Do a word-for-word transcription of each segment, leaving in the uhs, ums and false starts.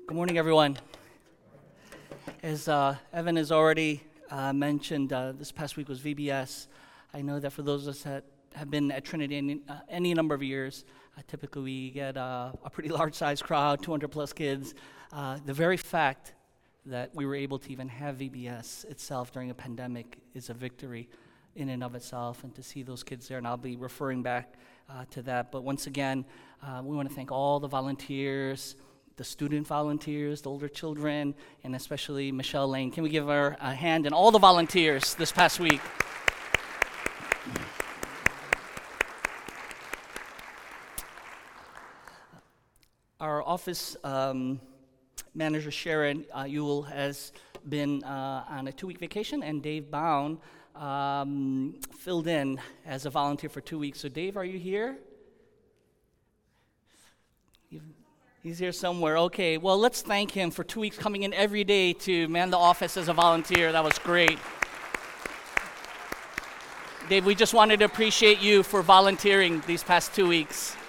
Good morning, everyone. As uh, Evan has already uh, mentioned, uh, this past week was V B S. I know that for those of us that have been at Trinity any, uh, any number of years, uh, typically we get uh, a pretty large-sized crowd, two hundred plus kids. Uh, the very fact that we were able to even have V B S itself during a pandemic is a victory in and of itself, and to see those kids there, and I'll be referring back uh, to that. But once again, uh, we want to thank all the volunteers, the student volunteers, the older children, and especially Michelle Lane. Can we give her a hand and all the volunteers this past week? Our office um, manager, Sharon uh, Ewell, has been uh, on a two-week vacation, and Dave Bound um, filled in as a volunteer for two weeks. So Dave, are you here? You've, He's here somewhere. Okay, well, let's thank him for two weeks coming in every day to man the office as a volunteer. That was great. Dave, we just wanted to appreciate you for volunteering these past two weeks.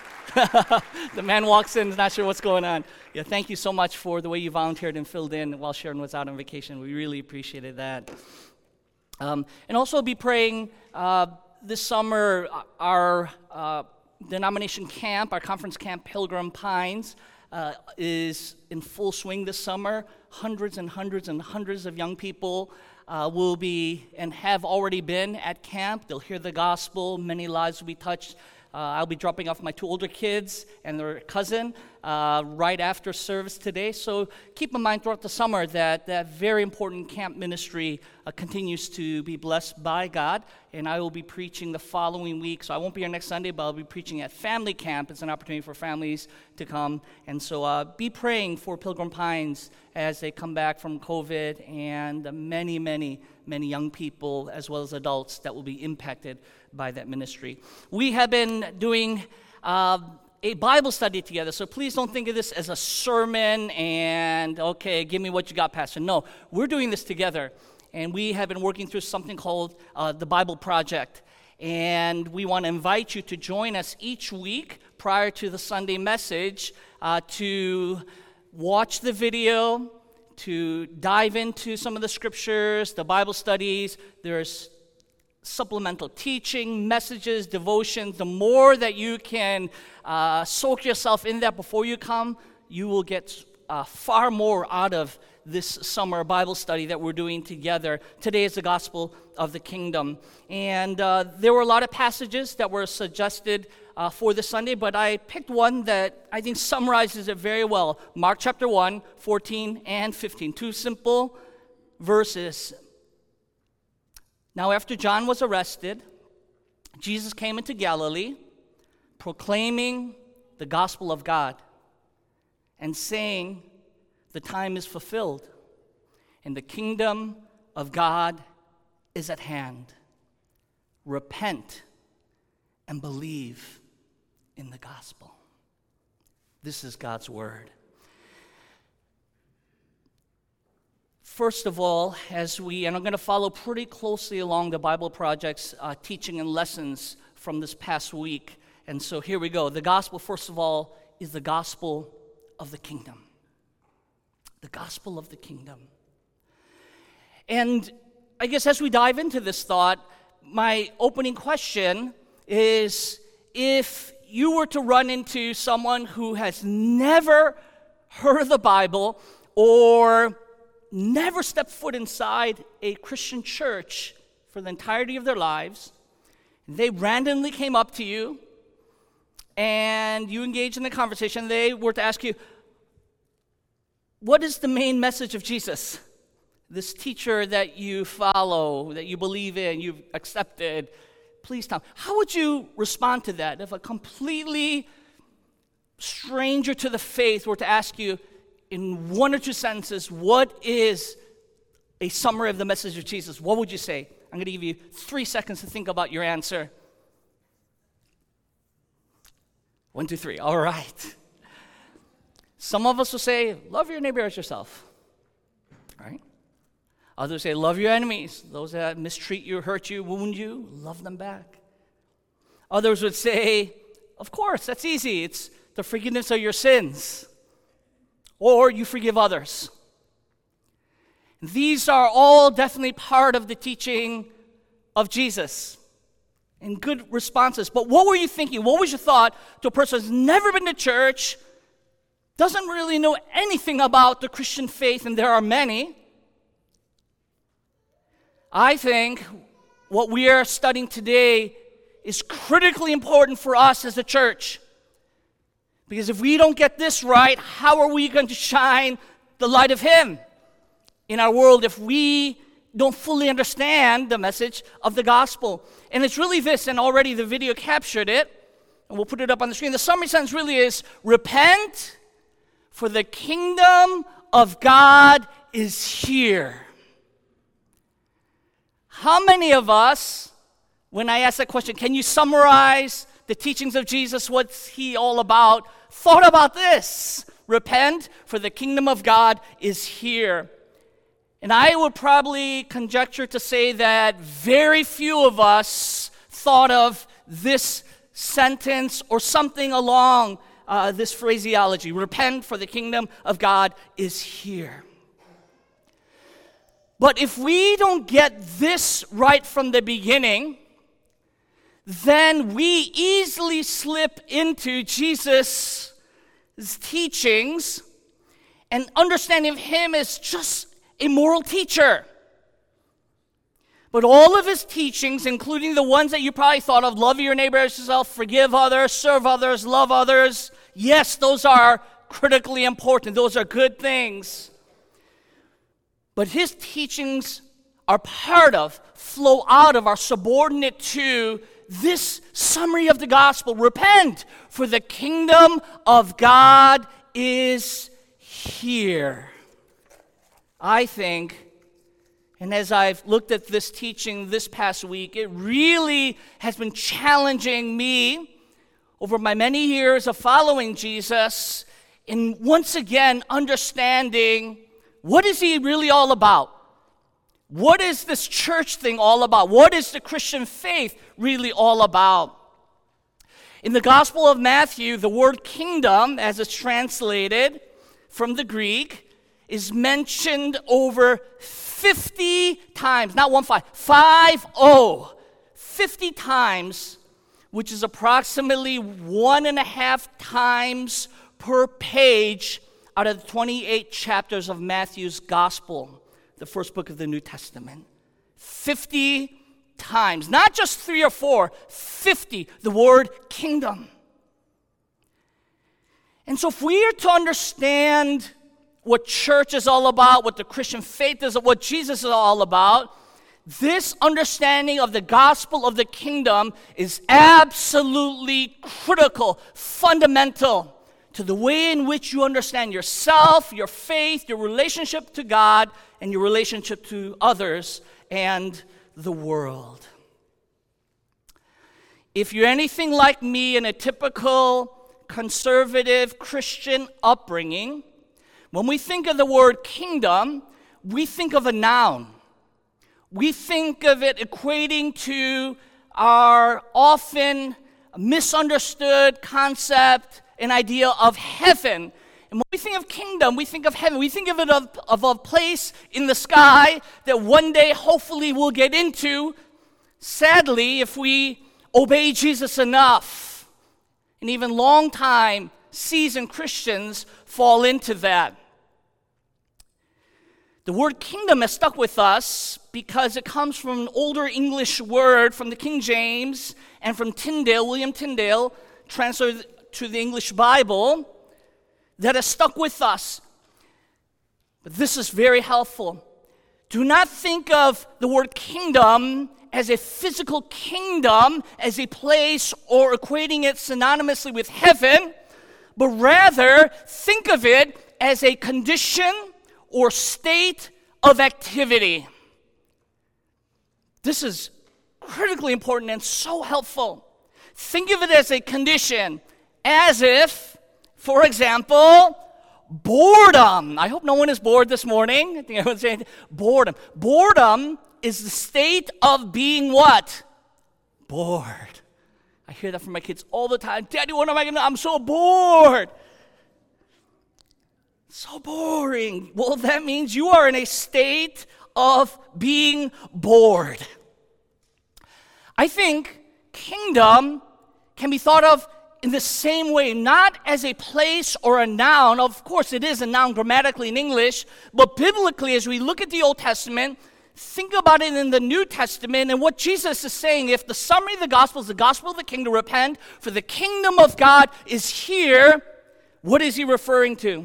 The man walks in, not sure what's going on. Yeah, thank you so much for the way you volunteered and filled in while Sharon was out on vacation. We really appreciated that. Um, and also be praying uh, this summer, our uh, denomination camp, our conference camp, Pilgrim Pines, uh, is in full swing this summer. Hundreds and hundreds and hundreds of young people uh, will be and have already been at camp. They'll hear the gospel. Many lives will be touched. Uh, I'll be dropping off my two older kids and their cousin uh, right after service today. So keep in mind throughout the summer that that very important camp ministry uh, continues to be blessed by God. And I will be preaching the following week. So I won't be here next Sunday, but I'll be preaching at family camp. It's an opportunity for families to come. And so uh, be praying for Pilgrim Pines as they come back from COVID, and uh, many, many, many young people as well as adults that will be impacted by that ministry. We have been doing uh, a Bible study together, so please don't think of this as a sermon and, okay, give me what you got, Pastor. No, we're doing this together, and we have been working through something called uh, the Bible Project, and we want to invite you to join us each week prior to the Sunday message uh, to watch the video, to dive into some of the scriptures, the Bible studies. There's supplemental teaching, messages, devotions. The more that you can uh, soak yourself in that before you come, you will get uh, far more out of this summer Bible study that we're doing together. Today is the gospel of the kingdom. And uh, there were a lot of passages that were suggested uh, for this Sunday, but I picked one that I think summarizes it very well. Mark chapter one, fourteen and fifteen. Two simple verses. Now, after John was arrested, Jesus came into Galilee, proclaiming the gospel of God and saying, the time is fulfilled, and the kingdom of God is at hand. Repent and believe in the gospel. This is God's word. First of all, as we, and I'm going to follow pretty closely along the Bible Project's uh, teaching and lessons from this past week. And so here we go. The gospel, first of all, is the gospel of the kingdom. The gospel of the kingdom. And I guess as we dive into this thought, my opening question is, if you were to run into someone who has never heard of the Bible or never stepped foot inside a Christian church for the entirety of their lives, they randomly came up to you and you engaged in the conversation, they were to ask you, what is the main message of Jesus? This teacher that you follow, that you believe in, you've accepted, please tell me. How would you respond to that if a completely stranger to the faith were to ask you, in one or two sentences, what is a summary of the message of Jesus? What would you say? I'm going to give you three seconds to think about your answer. One, two, three. All right. Some of us will say, love your neighbor as yourself. All right. Others say, love your enemies. Those that mistreat you, hurt you, wound you, love them back. Others would say, of course, that's easy. It's the forgiveness of your sins. or you forgive others. These are all definitely part of the teaching of Jesus and good responses. But what were you thinking? What was your thought to a person who's never been to church, doesn't really know anything about the Christian faith, and there are many? I think what we are studying today is critically important for us as a church. Because if we don't get this right, how are we going to shine the light of Him in our world if we don't fully understand the message of the gospel? And it's really this, and already the video captured it, and we'll put it up on the screen. The summary sentence really is, repent, for the kingdom of God is here. How many of us, when I ask that question, can you summarize the teachings of Jesus, what's He all about, thought about this? Repent, for the kingdom of God is here. And I would probably conjecture to say that very few of us thought of this sentence or something along uh, this phraseology. Repent, for the kingdom of God is here. But if we don't get this right from the beginning, then we easily slip into Jesus' teachings and understanding of Him as just a moral teacher. But all of His teachings, including the ones that you probably thought of, love your neighbor as yourself, forgive others, serve others, love others, yes, those are critically important. Those are good things. But His teachings are part of, flow out of, are subordinate to this summary of the gospel. Repent, for the kingdom of God is here. I think, and as I've looked at this teaching this past week, it really has been challenging me over my many years of following Jesus in once again understanding, what is He really all about? What is this church thing all about? What is the Christian faith really all about? In the Gospel of Matthew, the word kingdom, as it's translated from the Greek, is mentioned over fifty times, not one five, five oh, fifty times, which is approximately one and a half times per page out of the twenty-eight chapters of Matthew's Gospel, the first book of the New Testament. fifty times, not just three or four, fifty, the word kingdom. And so if we are to understand what church is all about, what the Christian faith is, what Jesus is all about, this understanding of the gospel of the kingdom is absolutely critical, fundamental to the way in which you understand yourself, your faith, your relationship to God, and your relationship to others and the world. If you're anything like me in a typical conservative Christian upbringing, when we think of the word kingdom, we think of a noun. We think of it equating to our often misunderstood concept and idea of heaven. And when we think of kingdom, we think of heaven. We think of it of, of a place in the sky that one day hopefully we'll get into. Sadly, if we obey Jesus enough, and even long-time seasoned Christians fall into that. The word kingdom has stuck with us because it comes from an older English word from the King James and from Tyndale, William Tyndale, translated to the English Bible, that has stuck with us. But this is very helpful. Do not think of the word kingdom as a physical kingdom, as a place, or equating it synonymously with heaven, but rather think of it as a condition or state of activity. This is critically important and so helpful. Think of it as a condition, as if, for example, boredom. I hope no one is bored this morning. I think everyone's saying boredom. Boredom is the state of being what? Bored. I hear that from my kids all the time. Daddy, what am I going to do? I'm so bored. So so boring. Well, that means you are in a state of being bored. I think kingdom can be thought of in the same way, not as a place or a noun. Of course, it is a noun grammatically in English, but biblically, as we look at the Old Testament, think about it in the New Testament and what Jesus is saying. If the summary of the gospel is the gospel of the kingdom, repent, for the kingdom of God is here, what is he referring to?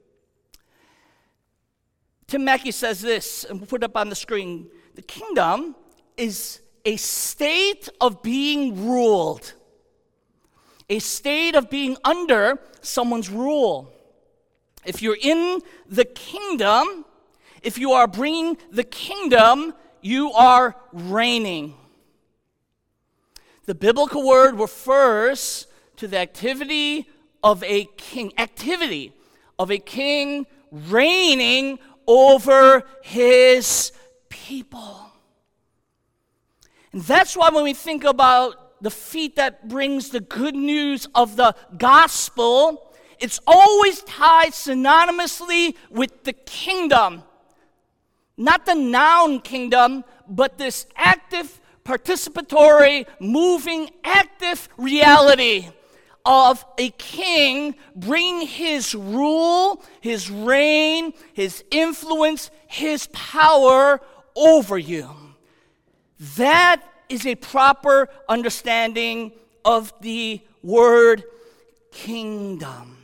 Tim Mackey says this, and we'll put it up on the screen. The kingdom is a state of being ruled, a state of being under someone's rule. If you're in the kingdom, if you are bringing the kingdom, you are reigning. The biblical word refers to the activity of a king, activity of a king reigning over his people. And that's why when we think about the feet that brings the good news of the gospel, it's always tied synonymously with the kingdom. Not the noun kingdom, but this active, participatory, moving, active reality of a king bringing his rule, his reign, his influence, his power over you. That is a proper understanding of the word kingdom.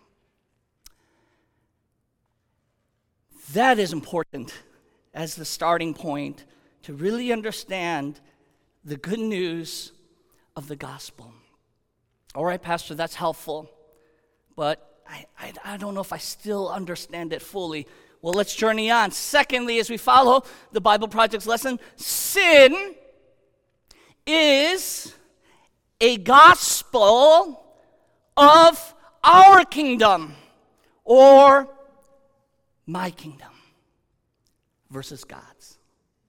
That is important as the starting point to really understand the good news of the gospel. All right, Pastor, that's helpful, but I, I, I don't know if I still understand it fully. Well, let's journey on. Secondly, as we follow the Bible Project's lesson, sin is a gospel of our kingdom, or my kingdom versus God's.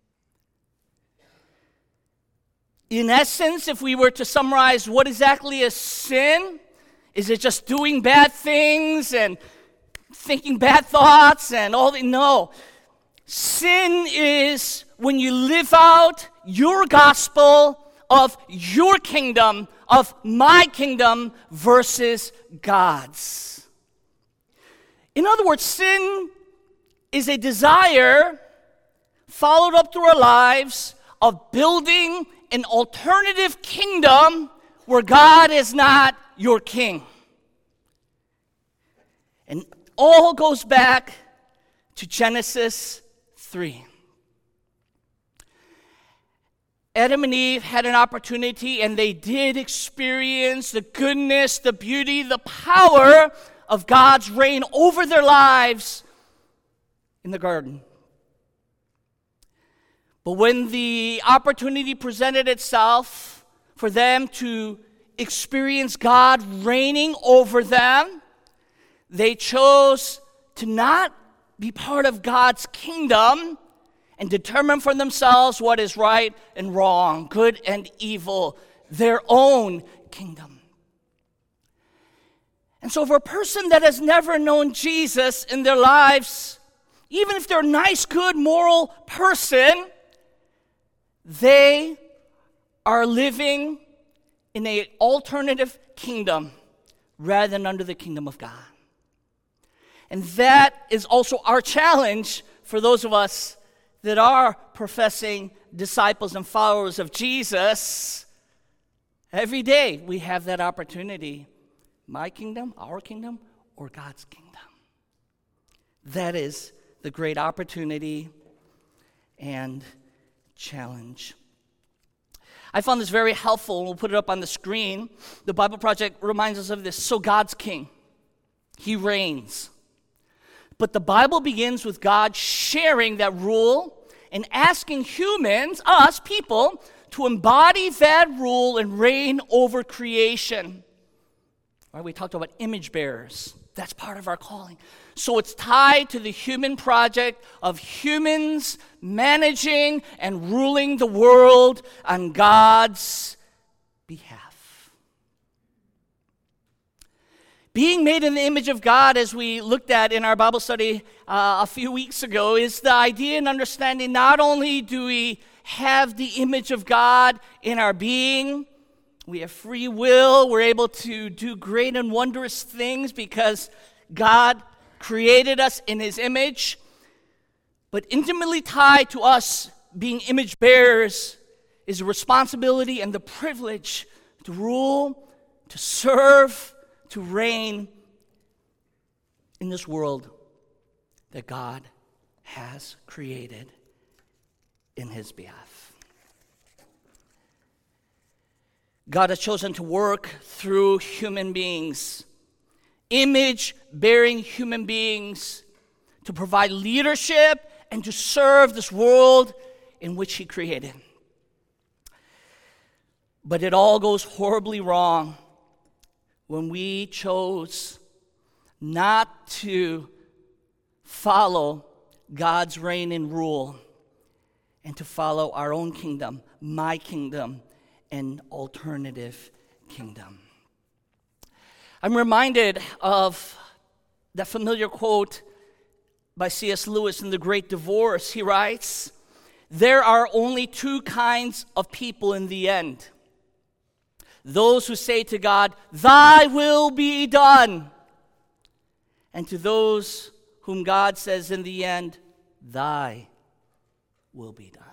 In essence, if we were to summarize what exactly is sin, is it just doing bad things and thinking bad thoughts and all the, no. Sin is when you live out your gospel of your kingdom, of my kingdom versus God's. In other words, sin is a desire followed up through our lives of building an alternative kingdom where God is not your king. And all goes back to Genesis three. Adam and Eve had an opportunity, and they did experience the goodness, the beauty, the power of God's reign over their lives in the garden. But when the opportunity presented itself for them to experience God reigning over them, they chose to not be part of God's kingdom and determine for themselves what is right and wrong, good and evil, their own kingdom. And so for a person that has never known Jesus in their lives, even if they're a nice, good, moral person, they are living in an alternative kingdom rather than under the kingdom of God. And that is also our challenge for those of us that are professing disciples and followers of Jesus. Every day we have that opportunity. My kingdom, our kingdom, or God's kingdom. That is the great opportunity and challenge. I found this very helpful, and we'll put it up on the screen. The Bible Project reminds us of this. So God's king. He reigns. But the Bible begins with God sharing that rule and asking humans, us, people, to embody that rule and reign over creation. Right, we talked about image bearers. That's part of our calling. So it's tied to the human project of humans managing and ruling the world on God's behalf. being made in the image of God, as we looked at in our Bible study uh, a few weeks ago, is the idea and understanding not only do we have the image of God in our being, we have free will, we're able to do great and wondrous things because God created us in his image, but intimately tied to us being image bearers is the responsibility and the privilege to rule, to serve, to reign in this world that God has created in his behalf. God has chosen to work through human beings, image-bearing human beings, to provide leadership and to serve this world in which he created. But it all goes horribly wrong when we chose not to follow God's reign and rule and to follow our own kingdom, my kingdom, an alternative kingdom. I'm reminded of that familiar quote by C S Lewis in The Great Divorce. He writes, "There are only two kinds of people in the end. Those who say to God, 'Thy will be done,' and to those whom God says in the end, 'Thy will be done.'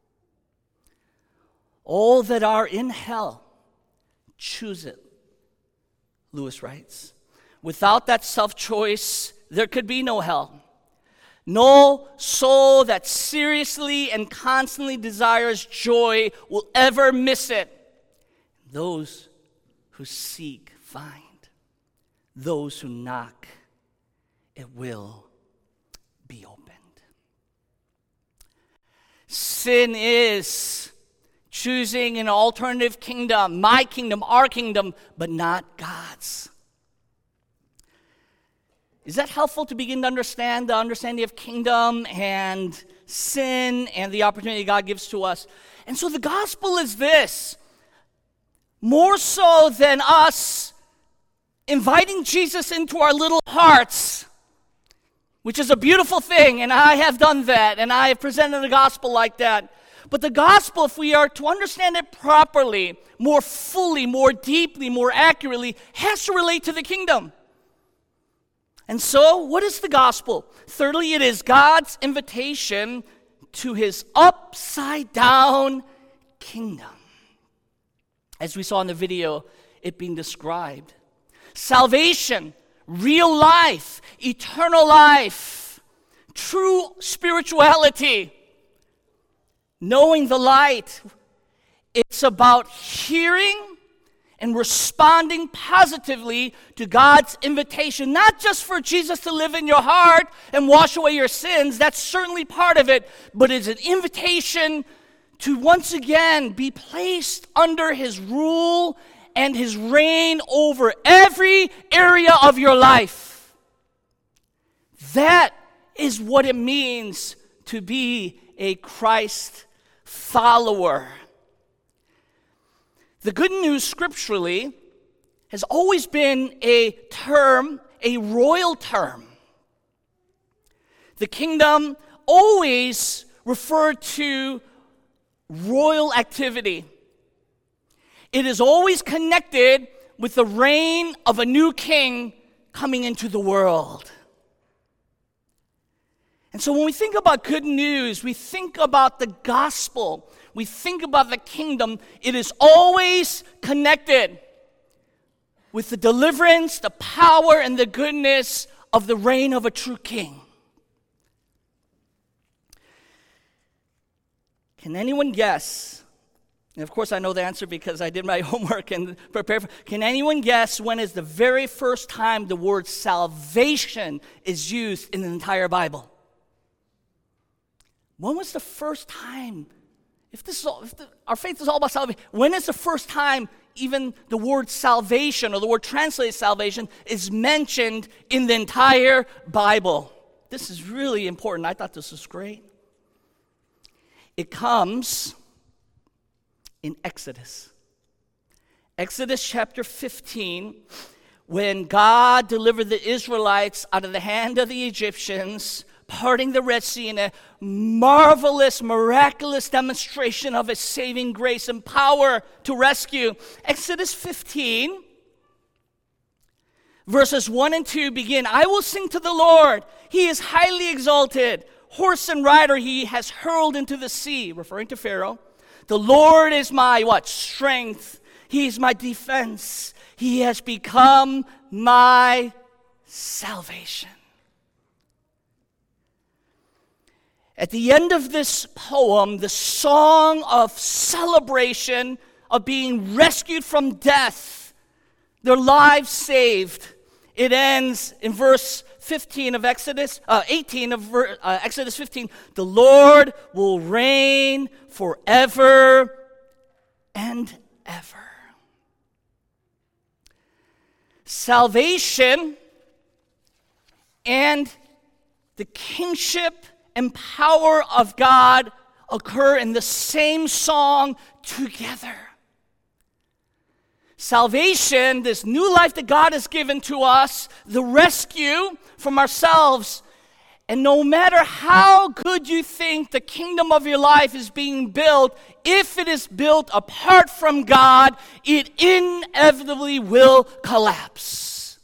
All that are in hell choose it," Lewis writes. Without that self-choice, there could be no hell. No soul that seriously and constantly desires joy will ever miss it. Those who seek find. Those who knock, it will be opened. Sin is choosing an alternative kingdom, my kingdom, our kingdom, but not God's. Is that helpful to begin to understand the understanding of kingdom and sin and the opportunity God gives to us? And so the gospel is this: more so than us inviting Jesus into our little hearts, which is a beautiful thing, and I have done that, and I have presented the gospel like that. But the gospel, if we are to understand it properly, more fully, more deeply, more accurately, has to relate to the kingdom. And so, what is the gospel? Thirdly, it is God's invitation to his upside-down kingdom. As we saw in the video, it being described. Salvation, real life, eternal life, true spirituality, knowing the light. It's about hearing and responding positively to God's invitation, not just for Jesus to live in your heart and wash away your sins. That's certainly part of it, but it's an invitation to once again be placed under his rule and his reign over every area of your life. That is what it means to be a Christ follower. The good news scripturally has always been a term, a royal term. The kingdom always referred to royal activity. It is always connected with the reign of a new king coming into the world. And so when we think about good news, we think about the gospel, we think about the kingdom, it is always connected with the deliverance, the power, and the goodness of the reign of a true king. Can anyone guess? And of course I know the answer because I did my homework and prepared for. Can anyone guess when is the very first time the word salvation is used in the entire Bible? When was the first time? If this is all, if the, our faith is all about salvation, when is the first time even the word salvation or the word translated salvation is mentioned in the entire Bible? This is really important. I thought this was great. It comes in Exodus. Exodus chapter fifteen, when God delivered the Israelites out of the hand of the Egyptians, parting the Red Sea in a marvelous, miraculous demonstration of His saving grace and power to rescue. Exodus fifteen, verses one and two begin, I will sing to the Lord. He is highly exalted. Horse and rider He has hurled into the sea, referring to Pharaoh. The Lord is my, what? Strength. He is my defense. He has become my salvation. At the end of this poem, the song of celebration of being rescued from death, their lives saved, it ends in verse fifteen of Exodus, uh, eighteen of ver, uh, Exodus fifteen. The Lord will reign forever and ever. Salvation and the kingship and power of God occur in the same song together. Salvation, this new life that God has given to us, the rescue from ourselves. And no matter how good you think the kingdom of your life is being built, if it is built apart from God, it inevitably will collapse.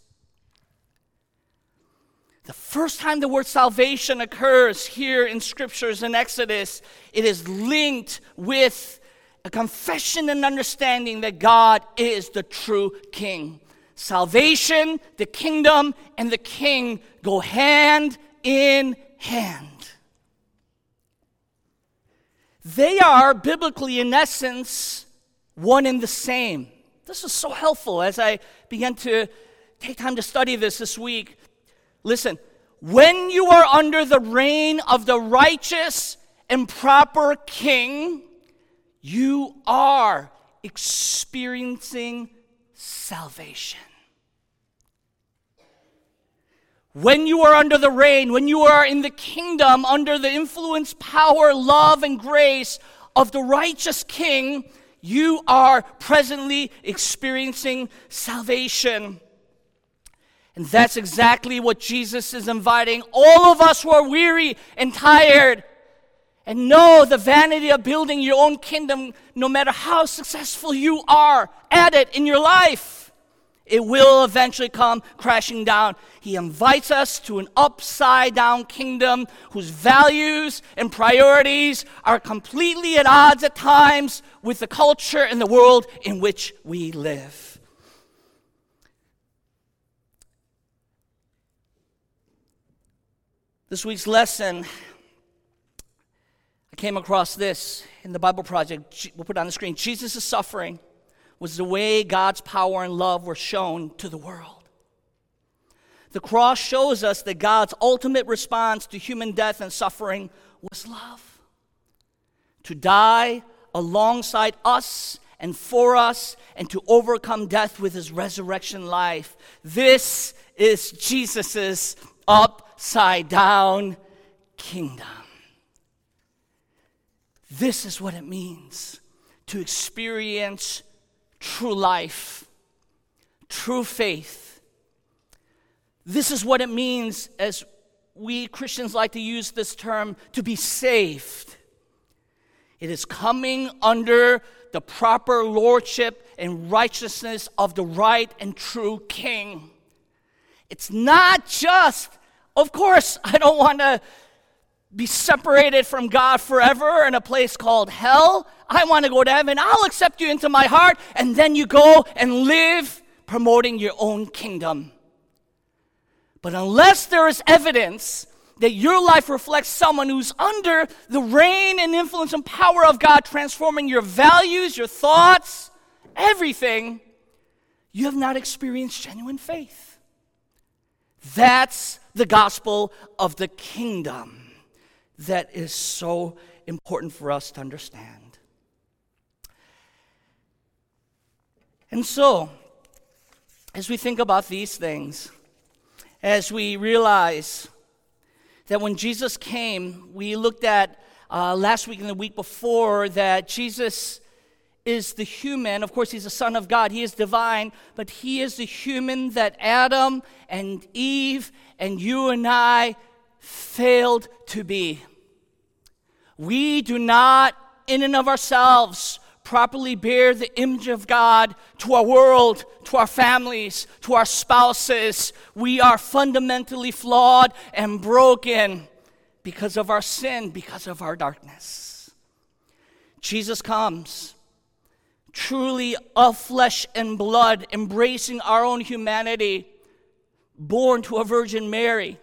The first time the word salvation occurs here in scriptures in Exodus, it is linked with a confession and understanding that God is the true king. Salvation, the kingdom, and the king go hand in hand. They are biblically, in essence, one and the same. This is so helpful as I began to take time to study this this week. Listen, when you are under the reign of the righteous and proper king, you are experiencing salvation. When you are under the reign, when you are in the kingdom, under the influence, power, love, and grace of the righteous king, you are presently experiencing salvation. And that's exactly what Jesus is inviting all of us who are weary and tired and know the vanity of building your own kingdom, no matter how successful you are at it in your life. It will eventually come crashing down. He invites us to an upside-down kingdom whose values and priorities are completely at odds at times with the culture and the world in which we live. This week's lesson, I came across this in the Bible Project. We'll put it on the screen. Jesus' suffering was the way God's power and love were shown to the world. The cross shows us that God's ultimate response to human death and suffering was love. To die alongside us and for us, and to overcome death with His resurrection life. This is Jesus' upside down kingdom. This is what it means to experience true life, true faith. This is what it means, as we Christians like to use this term, to be saved. It is coming under the proper lordship and righteousness of the right and true king. It's not just, of course, I don't want to be separated from God forever in a place called hell. I want to go to heaven. I'll accept you into my heart, and then you go and live promoting your own kingdom. But unless there is evidence that your life reflects someone who's under the reign and influence and power of God, transforming your values, your thoughts, everything, you have not experienced genuine faith. That's the gospel of the kingdom that is so important for us to understand. And so, as we think about these things, as we realize that when Jesus came, we looked at uh, last week and the week before that Jesus is the human. Of course, he's the Son of God. He is divine, but he is the human that Adam and Eve and you and I failed to be. We do not, in and of ourselves, properly bear the image of God to our world, to our families, to our spouses. We are fundamentally flawed and broken because of our sin, because of our darkness. Jesus comes, truly of flesh and blood, embracing our own humanity, born to a Virgin Mary,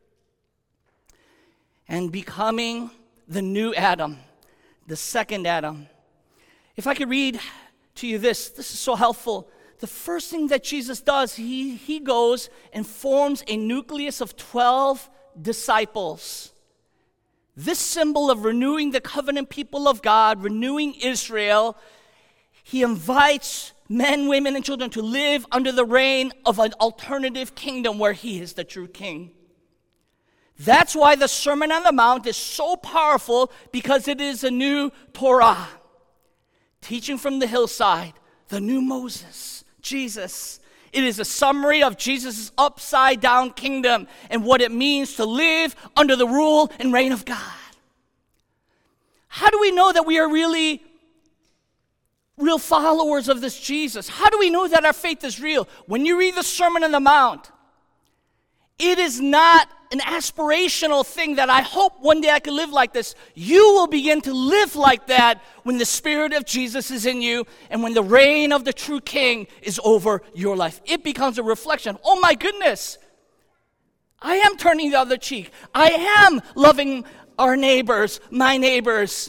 and becoming the new Adam, the second Adam. If I could read to you this, this is so helpful. The first thing that Jesus does, he, he goes and forms a nucleus of twelve disciples. This symbol of renewing the covenant people of God, renewing Israel, he invites men, women, and children to live under the reign of an alternative kingdom where he is the true king. That's why the Sermon on the Mount is so powerful, because it is a new Torah. Teaching from the hillside, the new Moses, Jesus. It is a summary of Jesus' upside-down kingdom and what it means to live under the rule and reign of God. How do we know that we are really real followers of this Jesus? How do we know that our faith is real? When you read the Sermon on the Mount, it is not an aspirational thing that I hope one day I could live like this. You will begin to live like that when the Spirit of Jesus is in you and when the reign of the true King is over your life. It becomes a reflection. Oh my goodness, I am turning the other cheek. I am loving our neighbors, my neighbors.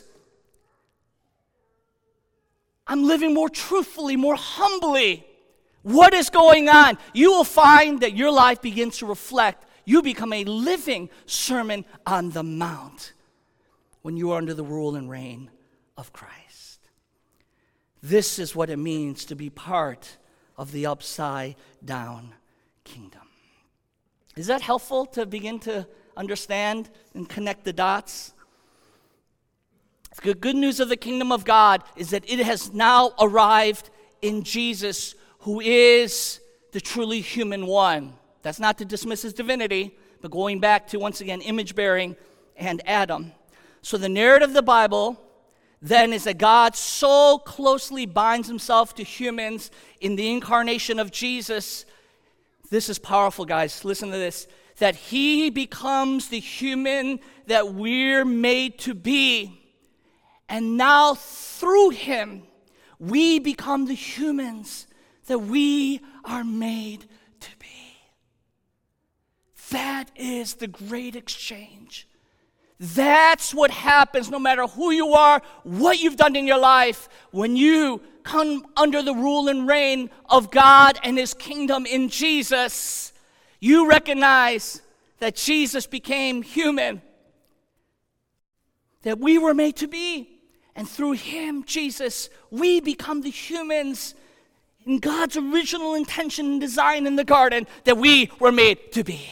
I'm living more truthfully, more humbly. What is going on? You will find that your life begins to reflect. You become a living Sermon on the Mount when you are under the rule and reign of Christ. This is what it means to be part of the upside-down kingdom. Is that helpful to begin to understand and connect the dots? The good news of the kingdom of God is that it has now arrived in Jesus, who is the truly human one. That's not to dismiss his divinity, but going back to, once again, image-bearing and Adam. So the narrative of the Bible then is that God so closely binds himself to humans in the incarnation of Jesus. This is powerful, guys. Listen to this. That he becomes the human that we're made to be. And now through him, we become the humans that we are made to be. That is the great exchange. That's what happens no matter who you are, what you've done in your life, when you come under the rule and reign of God and his kingdom in Jesus. You recognize that Jesus became human, that we were made to be. And through him, Jesus, we become the humans in God's original intention and design in the garden that we were made to be.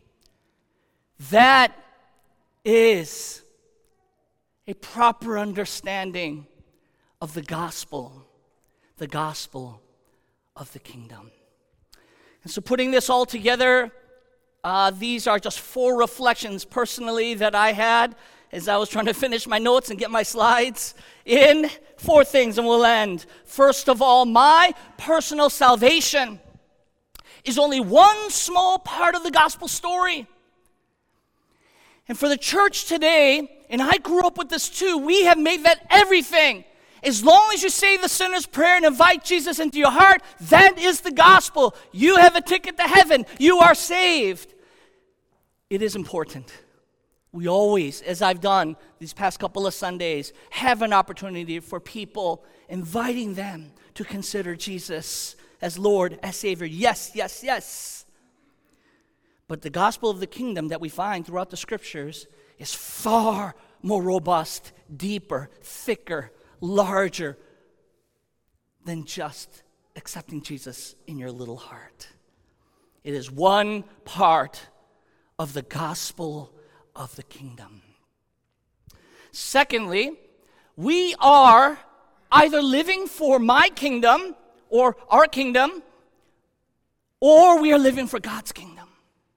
That is a proper understanding of the gospel, the gospel of the kingdom. And so putting this all together, uh, these are just four reflections personally that I had as I was trying to finish my notes and get my slides in. Four things, and we'll end. First of all, my personal salvation is only one small part of the gospel story. And for the church today, and I grew up with this too, we have made that everything. As long as you say the sinner's prayer and invite Jesus into your heart, that is the gospel. You have a ticket to heaven. You are saved. It is important. We always, as I've done these past couple of Sundays, have an opportunity for people, inviting them to consider Jesus as Lord, as Savior. Yes, yes, yes. But the gospel of the kingdom that we find throughout the scriptures is far more robust, deeper, thicker, larger than just accepting Jesus in your little heart. It is one part of the gospel of the kingdom. Secondly, we are either living for my kingdom or our kingdom, or we are living for God's kingdom.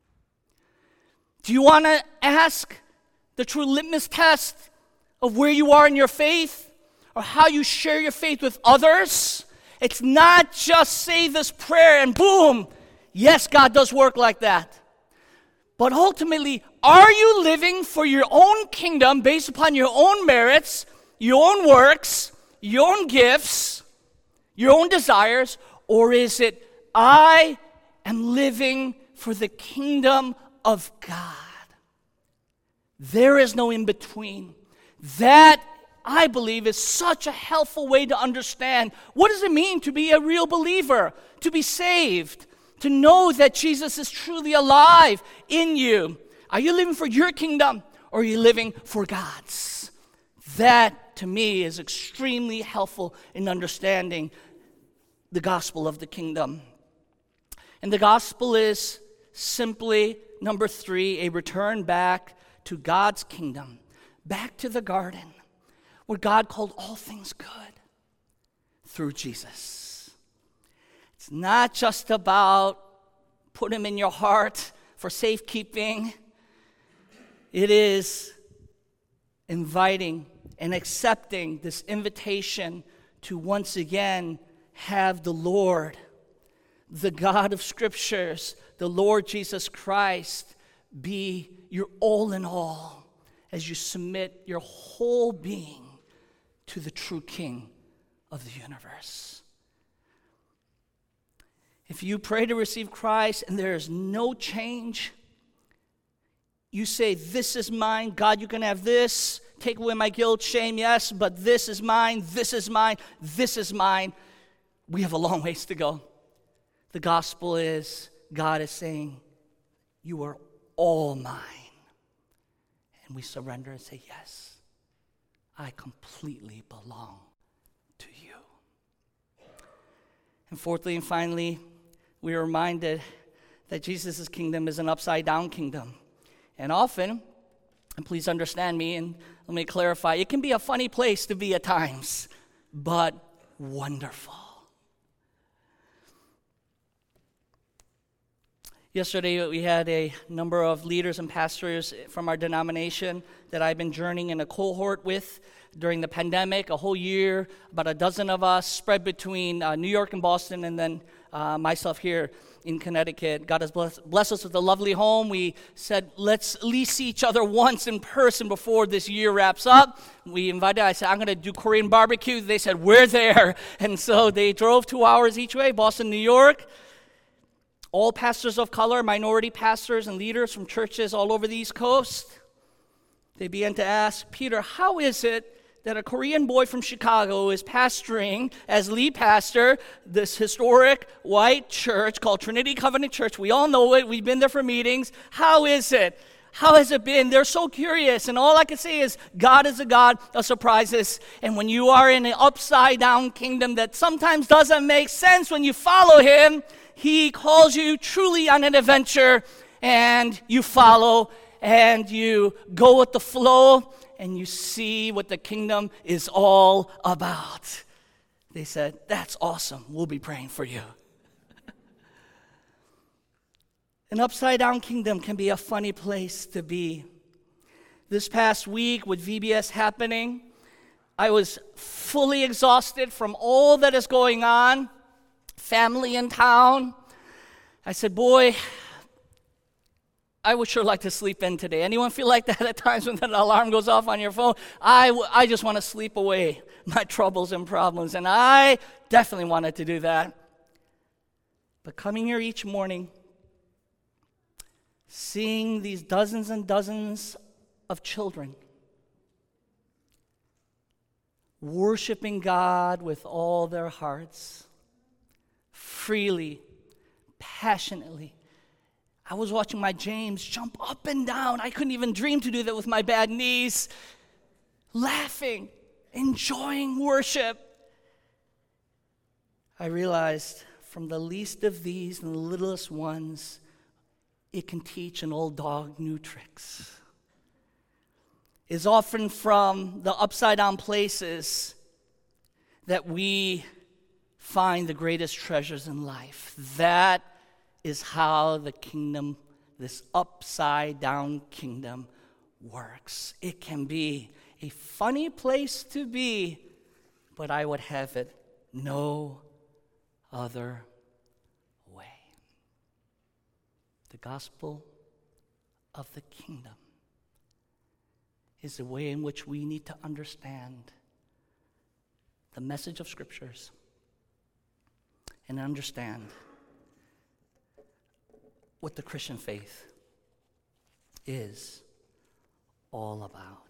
Do you want to ask the true litmus test of where you are in your faith or how you share your faith with others? It's not just say this prayer and boom, yes, God does work like that. But ultimately, are you living for your own kingdom based upon your own merits, your own works, your own gifts, your own desires, or is it, I am living for the kingdom of God? There is no in between. That, I believe, is such a helpful way to understand what does it mean to be a real believer, to be saved, to know that Jesus is truly alive in you. Are you living for your kingdom or are you living for God's? That, to me, is extremely helpful in understanding the gospel of the kingdom. And the gospel is simply, number three, a return back to God's kingdom, back to the garden, where God called all things good through Jesus. It's not just about put him in your heart for safekeeping. It is inviting and accepting this invitation to once again have the Lord, the God of Scriptures, the Lord Jesus Christ, be your all in all as you submit your whole being to the true King of the universe. If you pray to receive Christ and there is no change, you say, this is mine, God, you can have this, take away my guilt, shame, yes, but this is mine, this is mine, this is mine. We have a long ways to go. The gospel is, God is saying, you are all mine. And we surrender and say, yes, I completely belong to you. And fourthly and finally, we are reminded that Jesus' kingdom is an upside-down kingdom. And often, and please understand me, and let me clarify, it can be a funny place to be at times, but wonderful. Yesterday, we had a number of leaders and pastors from our denomination that I've been journeying in a cohort with during the pandemic, a whole year, about a dozen of us spread between uh, New York and Boston, and then uh, myself here in Connecticut. God has blessed, blessed us with a lovely home. We said, let's at least see each other once in person before this year wraps up. We invited, I said, I'm going to do Korean barbecue. They said, we're there. And so they drove two hours each way, Boston, New York. All pastors of color, minority pastors and leaders from churches all over the East Coast. They began to ask, Peter, how is it that a Korean boy from Chicago is pastoring as lead pastor this historic white church called Trinity Covenant Church? We all know it. We've been there for meetings. How is it? How has it been? They're so curious. And all I can say is God is a God of surprises. And when you are in an upside-down kingdom that sometimes doesn't make sense when you follow him, he calls you truly on an adventure, and you follow, and you go with the flow, and you see what the kingdom is all about. They said, that's awesome. We'll be praying for you. An upside-down kingdom can be a funny place to be. This past week with V B S happening, I was fully exhausted from all that is going on. Family in town. I said, boy, I would sure like to sleep in today. Anyone feel like that at times when that alarm goes off on your phone? I, I just want to sleep away my troubles and problems, and I definitely wanted to do that. But coming here each morning, seeing these dozens and dozens of children worshiping God with all their hearts, freely, passionately. I was watching my James jump up and down. I couldn't even dream to do that with my bad knees. Laughing, enjoying worship. I realized from the least of these and the littlest ones, it can teach an old dog new tricks. It's often from the upside-down places that we find the greatest treasures in life. That is how the kingdom, this upside down kingdom, works. It can be a funny place to be, but I would have it no other way. The gospel of the kingdom is the way in which we need to understand the message of scriptures and understand what the Christian faith is all about.